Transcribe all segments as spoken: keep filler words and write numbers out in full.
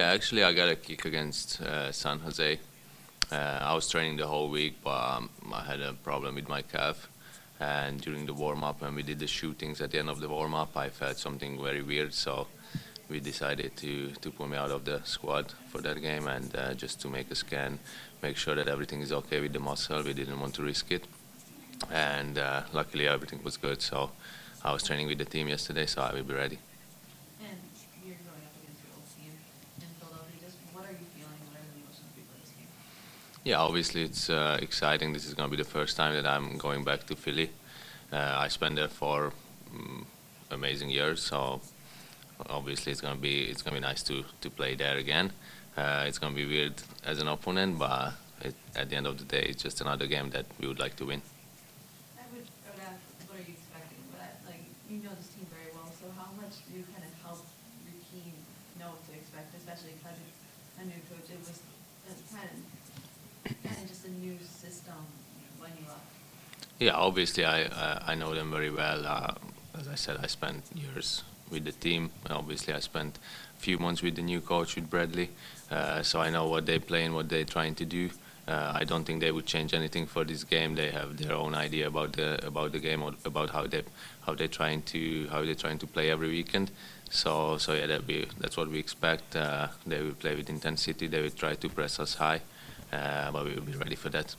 actually, I got a kick against uh, San Jose. Uh, I was training the whole week, but um, I had a problem with my calf. And during the warm up, when we did the shootings at the end of the warm up, I felt something very weird. So we decided to, to put me out of the squad for that game and uh, just to make a scan, make sure that everything is okay with the muscle. We didn't want to risk it. And uh, luckily, everything was good. So I was training with the team yesterday, so I will be ready. And you're going up against your old team in Philadelphia. Just what are you feeling? What are the emotions before this game? Yeah, obviously it's uh, exciting. This is going to be the first time that I'm going back to Philly. Uh, I spent there for um, amazing years, so obviously it's going to be it's going to be nice to to play there again. Uh, it's going to be weird as an opponent, but it, at the end of the day, it's just another game that we would like to win. I would, I would ask, what are you expecting? But I, like you know this team very well, so how much do you kind of help your team know what to expect, especially because it's a new coach? It was kind of kind of just a new system when you left. Yeah, obviously I uh, I know them very well. Uh, as I said, I spent years with the team. Obviously, I spent a few months with the new coach, with Bradley. Uh, so I know what they play and what they're trying to do. Uh, I don't think they would change anything for this game. They have their own idea about the about the game, or about how they how they're trying to how they're trying to play every weekend. So so yeah, that we that's what we expect. Uh, they will play with intensity. They will try to press us high, uh, but we will be ready for that.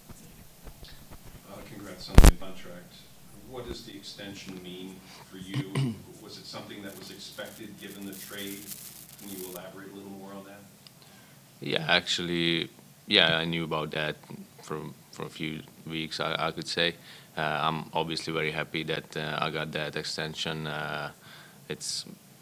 Uh, congrats on the contract. What does the extension mean for you? Was it something that was expected given the trade? Can you elaborate a little more on that? Yeah, actually, yeah, I knew about that for for a few weeks. I, I could say uh, I'm obviously very happy that uh, I got that extension. Uh, it's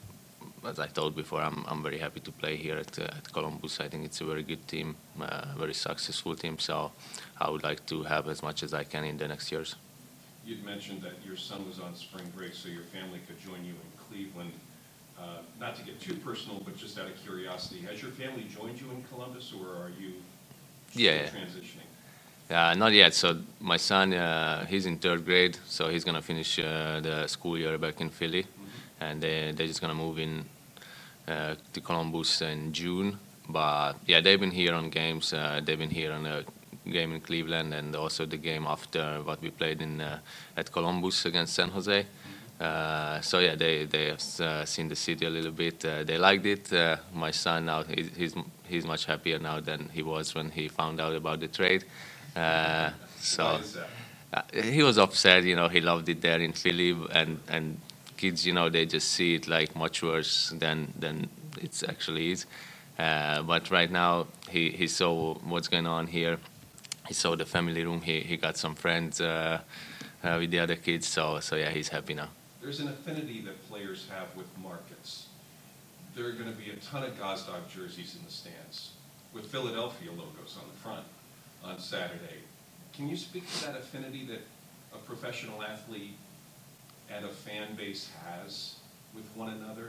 as I told before, I'm I'm very happy to play here at uh, at Columbus. I think it's a very good team, uh, very successful team. So I would like to have as much as I can in the next years. You'd mentioned that your son was on spring break, so your family could join you in Cleveland. Uh, not to get too personal, but just out of curiosity, has your family joined you in Columbus, or are you still Yeah, yeah. transitioning? Uh, not yet. So my son, uh, he's in third grade, so he's gonna finish uh, the school year back in Philly, Mm-hmm. and they they're just gonna move in uh, to Columbus in June. But yeah, they've been here on games. Uh, they've been here on a game in Cleveland, and also the game after what we played in uh, at Columbus against San Jose. Uh, so yeah, they they have uh, seen the city a little bit. Uh, they liked it. Uh, my son now he's, he's he's much happier now than he was when he found out about the trade. Uh, so Why is that? uh, he was upset. You know, he loved it there in Philly, and and kids, you know, they just see it like much worse than than it actually is. Uh, but right now, he he saw what's going on here. He saw the family room. He he got some friends uh, uh, with the other kids. So so yeah, he's happy now. There's an affinity that players have with markets. There are going to be a ton of Gazdag jerseys in the stands with Philadelphia logos on the front on Saturday. Can you speak to that affinity that a professional athlete and a fan base has with one another?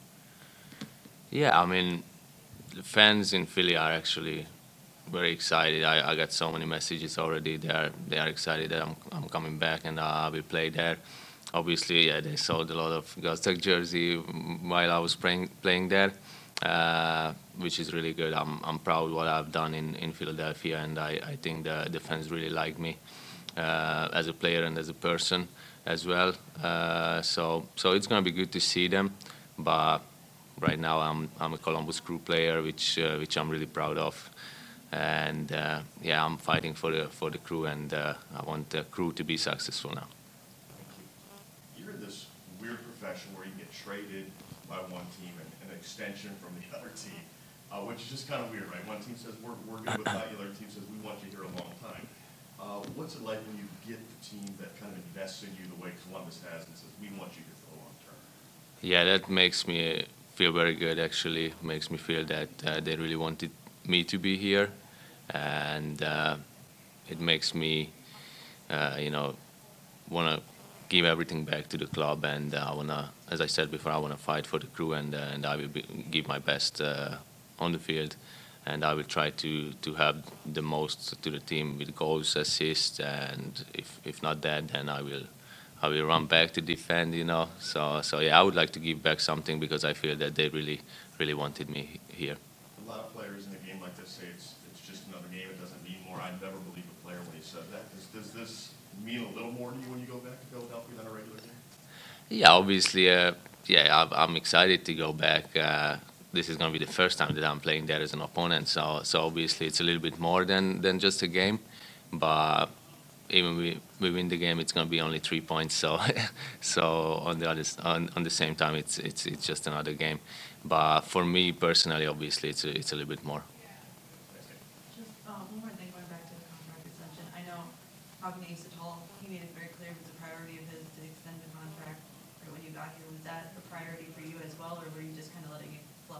Yeah, I mean, the fans in Philly are actually very excited. I, I got so many messages already. They are they are excited that I'm I'm coming back and uh, I will play there. Obviously, yeah, they sold a lot of Gazdag jersey while I was playing playing there, uh, which is really good. I'm I'm proud what I've done in, in Philadelphia, and I, I think the, the fans really like me uh, as a player and as a person as well. Uh, so so it's gonna be good to see them, but right now I'm I'm a Columbus Crew player, which uh, which I'm really proud of, and uh, yeah, I'm fighting for the for the Crew, and uh, I want the Crew to be successful now. You're in this weird profession where you get traded by one team and an extension from the other team, uh, which is just kind of weird, right? One team says we're we're good with you, the other team says we want you here a long time. Uh, what's it like when you get the team that kind of invests in you the way Columbus has and says we want you here for the long term? Yeah, that makes me feel very good. Actually, makes me feel that uh, they really wanted me to be here, and uh, it makes me, uh, you know, want to give everything back to the club. And uh, I wanna, as I said before, I wanna fight for the Crew, and uh, and I will be, give my best uh, on the field, and I will try to to have the most to the team with goals, assists, and if if not that, then I will. I will run back to defend, you know. So, so yeah, I would like to give back something because I feel that they really really wanted me he- here. A lot of players in a game like this say it's, it's just another game, it doesn't mean more. I never believed a player when he said that. Does, does this mean a little more to you when you go back to Philadelphia than a regular game? Yeah, obviously, uh, yeah, I'm, I'm excited to go back. Uh, this is going to be the first time that I'm playing there as an opponent, so so obviously it's a little bit more than, than just a game. But even we, we win the game, it's going to be only three points. So so on the other s- on, on the same time, it's it's it's just another game. But for me personally, obviously, it's a, it's a little bit more. Just um, one more thing, going back to the contract extension. I know talking to Asa Tall, he made it very clear it was a priority of his to extend the contract. Right when you got here, was that a priority for you as well, or were you just kind of letting it flow?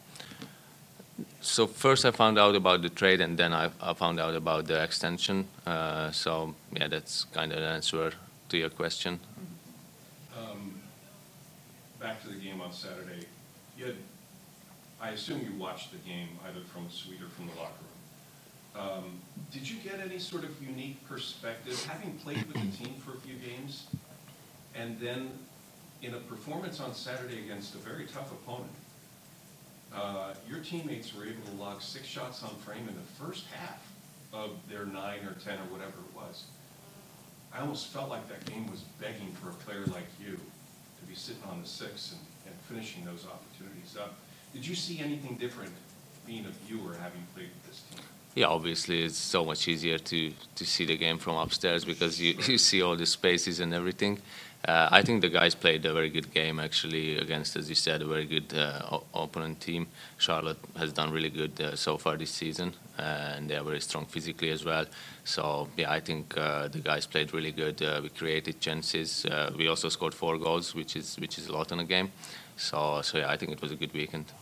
So first I found out about the trade, and then I, I found out about the extension. Uh, so yeah, that's kind of the answer to your question. Um, Back to the game on Saturday, you had, I assume you watched the game either from the suite or from the locker room. Um, Did you get any sort of unique perspective, having played with the team for a few games, and then in a performance on Saturday against a very tough opponent, uh, your teammates were able to log six shots on frame in the first half of their nine or ten or whatever it was. I almost felt like that game was begging for a player like you to be sitting on the six and, and finishing those opportunities up. Did you see anything different being a viewer having played with this team? Yeah, obviously it's so much easier to, to see the game from upstairs because you, you see all the spaces and everything. Uh, I think the guys played a very good game actually against, as you said, a very good uh, o- opponent team. Charlotte has done really good uh, so far this season, uh, and they are very strong physically as well. So yeah, I think uh, the guys played really good. Uh, we created chances. Uh, we also scored four goals, which is which is a lot in a game. So so yeah, I think it was a good weekend.